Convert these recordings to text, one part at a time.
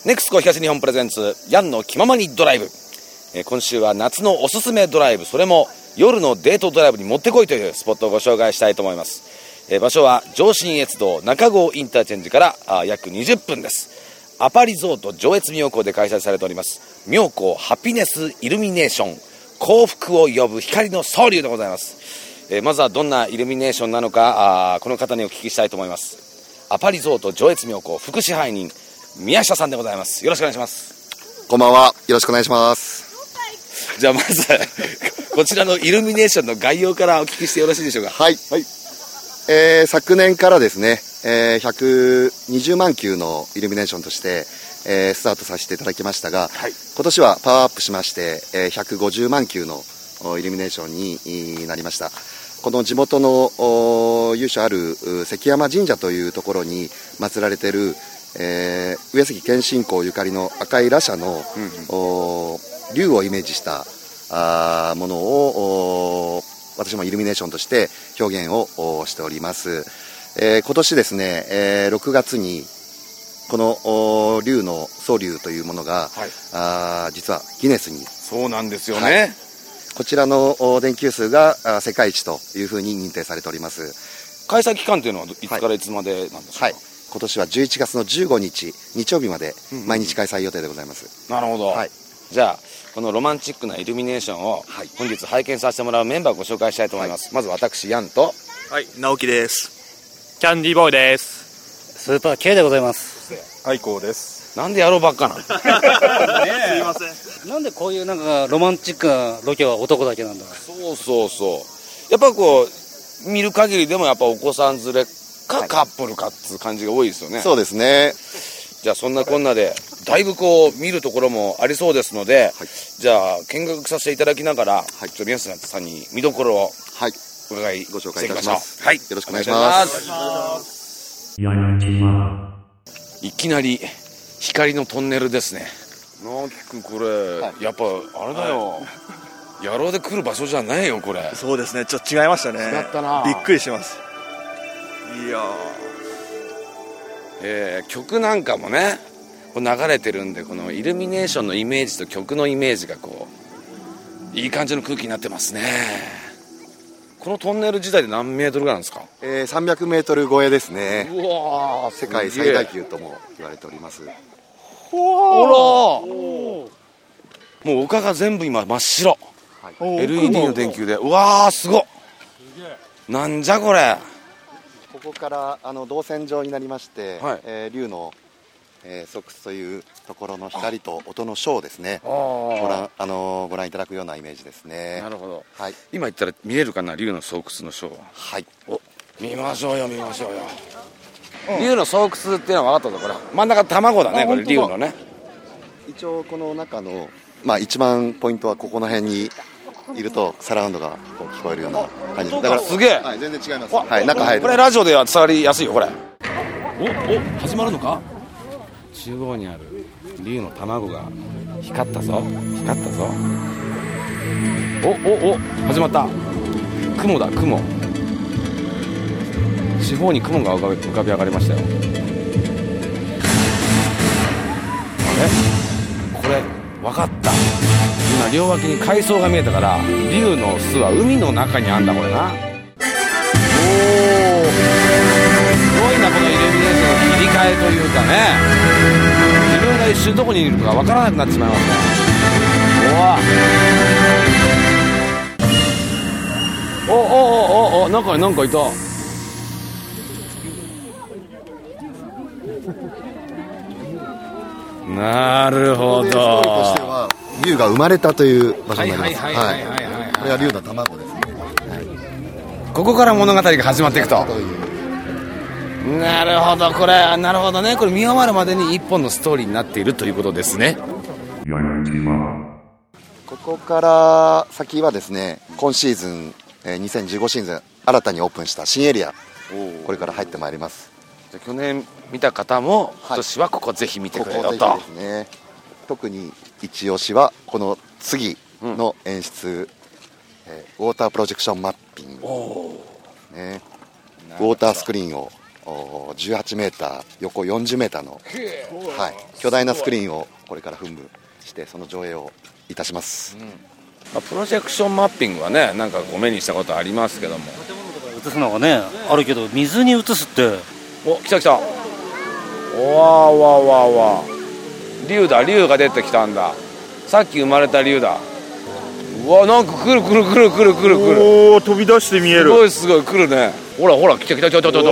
ネクスコ東日本プレゼンツヤンの気ままにドライブ、今週は夏のおすすめドライブ、それも夜のデートドライブにもってこいというスポットをご紹介したいと思います。場所は上信越道中郷インターチェンジから約20分です。アパリゾート上越妙高で開催されております妙高ハピネスイルミネーション幸福を呼ぶ光の総流でございます。まずはどんなイルミネーションなのかこの方にお聞きしたいと思います。アパリゾート上越妙高副支配人宮下さんでございます。よろしくお願いします。 こんばんは、よろしくお願いします。 じゃあまずこちらのイルミネーションの概要からお聞きしてよろしいでしょうか。 はい、はい。昨年からですね、120万球のイルミネーションとして、スタートさせていただきましたが、はい、今年はパワーアップしまして、150万球のイルミネーションになりました。この地元の由緒ある関山神社というところに祀られている、上杉謙信公ゆかりの赤い羅車の、竜をイメージしたものを私もイルミネーションとして表現をしております。今年ですね、6月にこの竜の総竜というものが、はい、実はギネスに、 そうなんですよね、はい、 こちらの電球数が世界一というふうに認定されております。 開催期間というのはいつからいつまでなんでしょうか。 はい、今年は11月の15日日曜日まで毎日開催予定でございます。 なるほど、はい、じゃあこのロマンチックなイルミネーションを本日拝見させてもらうメンバーをご紹介したいと思います。はい、まず私ヤンと、 はい、直樹です。キャンディーボーイです。 スーパー K でございます。 愛子です。 なんでやろうばっかなすいません。なんでこういうなんかロマンチックなロケは男だけなんだ。 そうそうそう、やっぱこう見る限りでもやっぱお子さん連れかカップルかっていう感じが多いですよね。 そうですね。 じゃあそんなこんなでだいぶこう見るところもありそうですので、はい、じゃあ見学させていただきながら、はい、宮下さんに見どころをご紹介いたします。はい、よろしくお願いします。いきなり光のトンネルですね。直樹君これ、はい、やっぱあれだよ、はい、野郎で来る場所じゃないよこれ。 そうですね、ちょっと違いましたね。 違ったな、 びっくりします。いや曲なんかもねこう流れてるんで、このイルミネーションのイメージと曲のイメージがこういい感じの空気になってますね。このトンネル自体で何メートルぐらいなんですか。 300メートル超えですね。 うわ、 世界最大級とも言われております。 ほら、もう丘が全部今真っ白、はい、LED の電球で、うわーすごっ、なんじゃこれ。 ここから動線上になりまして、はい、竜の、巣窟というところの光と音のショーですね、ご覧いただくようなイメージですね。 なるほど、 はい、 今言ったら見えるかな、竜の巣窟のショーは。 はい、 見ましょうよ見ましょうよ。竜の巣窟っていうのは分かったぞ。これ真ん中卵だね、これ竜のね。 一応この中の、一番ポイントはここの辺にいるとサラウンドがこう聞こえるような感じで、だからすげえ、 はい、全然違います。はい、中入る。 これラジオでは伝わりやすいよこれ。始まるのか。中央にある竜の卵が光ったぞ。始まった。雲だ、雲。四方に雲が浮かび上がりましたよ。これ分かった。今両脇に海藻が見えたから、竜の巣は海の中にあんだこれな。おー、すごいなこのイルミネーションの切り替えというかね、自分が一瞬どこにいるか分からなくなってしまいますね。お中に何かいた。なるほど。ストーリーとしては竜が生まれたという場所になります。これは竜の卵ですね。 ここから物語が始まっていくと。なるほど、これなるほどね、これ見終わるまでに一本のストーリーになっているということですね。 ここから先はですね、今シーズン、2015シーズン新たにオープンした新エリア、これから入ってまいります。 じゃ去年見た方も今年はここぜひ見てくれよと。 ここぜひですね。特に一押しはこの次の演出、ウォータープロジェクションマッピング、ね、ウォータースクリーンを 18メーター横40メーターの、はい、巨大なスクリーンをこれから噴霧してその上映をいたします、 プロジェクションマッピングはねなんかこう目にしたことありますけども、 建物とか映すのがねあるけど水に映すって、 お来た来た、わーわーわーわー、竜だ、竜が出てきたんだ、さっき生まれた竜だ。うわ、なんか来る来る来る来る来る来る、 おお、飛び出して見える。 すごいすごい来るね。ほらほら来た来た来た来た来た来た、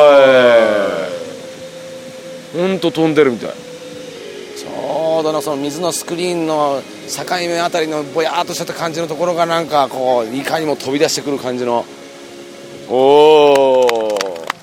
ほんと飛んでるみたい。ちょうどのその水のスクリーンの境目あたりのぼやーっとした感じのところがなんかこういかにも飛び出してくる感じの、おー、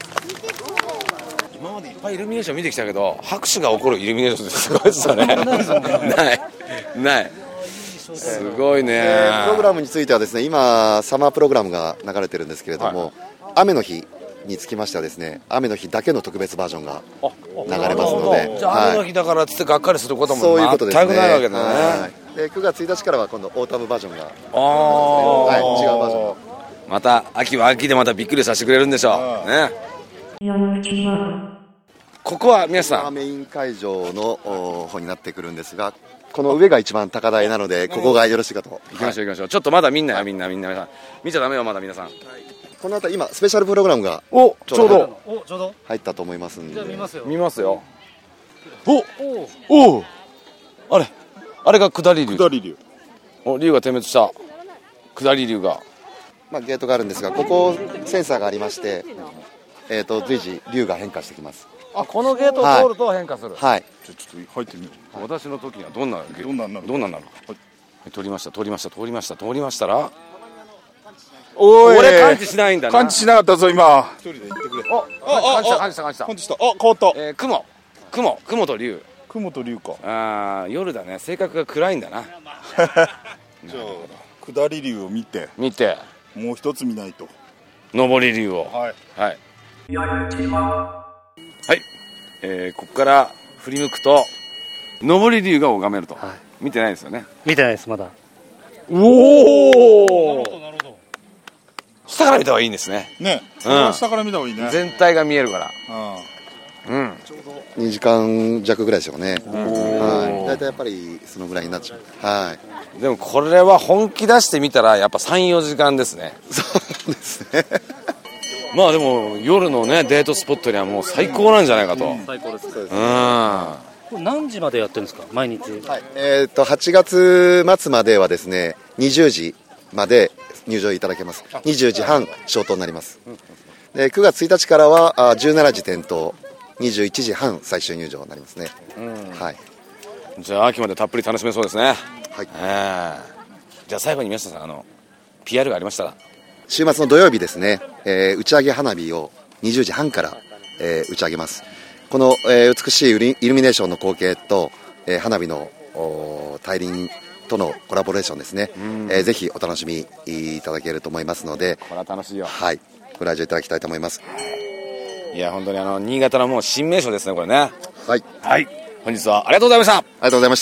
今までいっぱいイルミネーション見てきたけど拍手が起こるイルミネーションってすごいですよね。ないすごいね、 プログラムについてはですね、今サマープログラムが流れてるんですけれども、雨の日につきましてはですね、雨の日だけの特別バージョンが流れますので、 じゃあ雨の日だからっつってがっかりすることもそういうことですね。 全くないわけだね。 はい、で9月1日からは今度オータムバージョンが、 はい、 違うバージョン、 また秋は秋でまたびっくりさせてくれるんでしょうね。ここは皆さんメイン会場の方になってくるんですが、この上が一番高台なのでここがよろしいかと。 行きましょう行きましょう。ちょっとまだみんなよ、みんな見ちゃダメよ、まだ皆さん。 この後今スペシャルプログラムがちょうど入ったと思いますんで、 じゃあ見ますよ。 見ますよ。おあれが下り竜。お、竜が点滅した。下り竜が、 ゲートがあるんですが、ここセンサーがありまして、随時竜が変化してきます。 あ、このゲートを通ると変化する。 はい、 ちょっと入ってみよう。 私の時にはどんなどんなんなるどんなんなる、 はい、 通りましたら、 おい、 俺感知しないんだな。 感知しなかったぞ今。 一人で行ってくれ。感知した。 感知した。あ、変わった。 雲と竜。 雲と竜か。 ああ、夜だね。性格が暗いんだな。 じゃあ下り竜を見てもう一つ見ないと。 上り竜を。 はいはい、ここから振り向くと上り竜が拝めると、 はい、 見てないですよね。 見てないですまだ。 おお、下から見た方がいいんですね。 ね、下から見た方がいいね。 全体が見えるから。 2時間弱ぐらいでしょうね。はい、だいたいやっぱりそのぐらいになっちゃう。はい、 でもこれは本気出してみたらやっぱ 3,4 時間ですね。 そうですね。 まあでも夜のねデートスポットにはもう最高なんじゃないかと。 最高です。 これ何時までやってるんですか毎日。 はい、8月末まではですね20時まで入場いただけます。20時半消灯になります。で9月1日からは17時点灯、21時半最終入場になりますね。はい、 じゃあ秋までたっぷり楽しめそうですね。 はい、 じゃあ最後に宮下さんPR がありましたら。 週末の土曜日ですね、打ち上げ花火を20時半から、打ち上げます。この、美しいイルミネーションの光景と、花火の大輪とのコラボレーションですね、ぜひお楽しみいただけると思いますので、 これは楽しいよ。 はい、ご来場いただきたいと思います。 いや本当に新潟のもう新名所ですねこれね。 はい、 本日はありがとうございました。 ありがとうございました。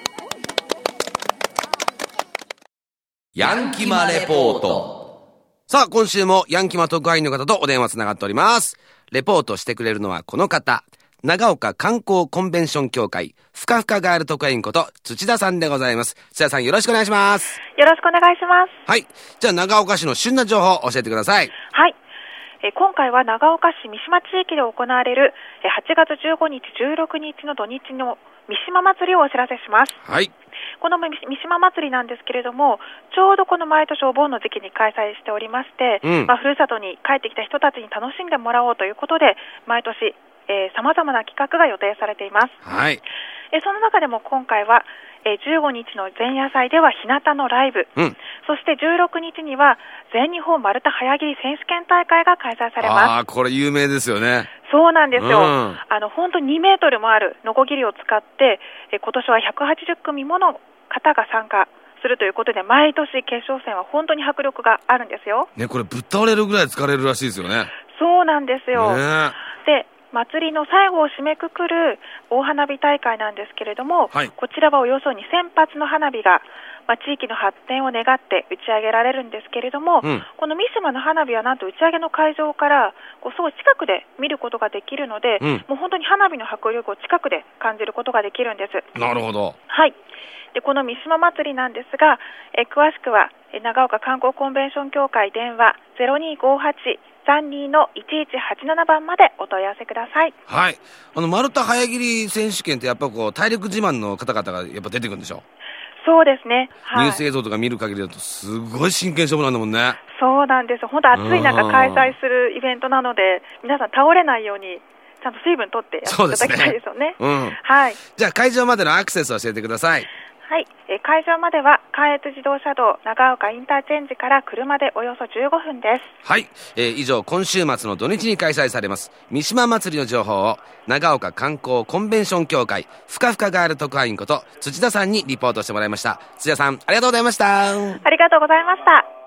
ヤンキマレポート。さあ今週もヤンキマ特派員の方とお電話つながっております。レポートしてくれるのはこの方、長岡観光コンベンション協会ふかふかガール特派員こと土田さんでございます。土田さんよろしくお願いします。 よろしくお願いします。 はい、じゃあ長岡市の旬な情報を教えてください。 はい、今回は長岡市三島地域で行われる8月15日16日の土日の三島祭りをお知らせします。 はい、 この三島祭りなんですけれども、ちょうどこの毎年お盆の時期に開催しておりまして、ふるさとに帰ってきた人たちに楽しんでもらおうということで毎年さまざまな企画が予定されています。 はい、 その中でも今回は15日の前夜祭では日向のライブ、そして16日には全日本丸太早切り選手権大会が開催されます。 これ有名ですよね。 そうなんですよ。本当に2メートルもあるノコギリを使って今年は180組もの方が参加するということで、毎年決勝戦は本当に迫力があるんですよ。 ね、これぶっ倒れるぐらい疲れるらしいですよね。 そうなんですよ。 ね、 で祭りの最後を締めくくる大花火大会なんですけれども、こちらはおよそ2000発の花火が地域の発展を願って打ち上げられるんですけれども、この三島の花火はなんと打ち上げの会場からすごい近くで見ることができるので、もう本当に花火の迫力を近くで感じることができるんです。 なるほど。 はい。でこの三島祭りなんですが、詳しくは長岡観光コンベンション協会電話0258-32-1187番までお問い合わせください。 はい。丸太早切り選手権ってやっぱ体力自慢の方々がやっぱ出てくるんでしょ？ そうですね、 ニュース映像とか見る限りだとすごい真剣勝負なんだもんね。 そうなんです。本当暑い中開催するイベントなので、皆さん倒れないようにちゃんと水分取ってやっていただきたいですよね。はい。 じゃあ会場までのアクセスを教えてください。 はい、会場までは関越自動車道長岡インターチェンジから車でおよそ15分です。 はい、以上今週末の土日に開催されます三島祭りの情報を長岡観光コンベンション協会ふかふかガール特派員こと土田さんにリポートしてもらいました。土田さん、ありがとうございました。 ありがとうございました。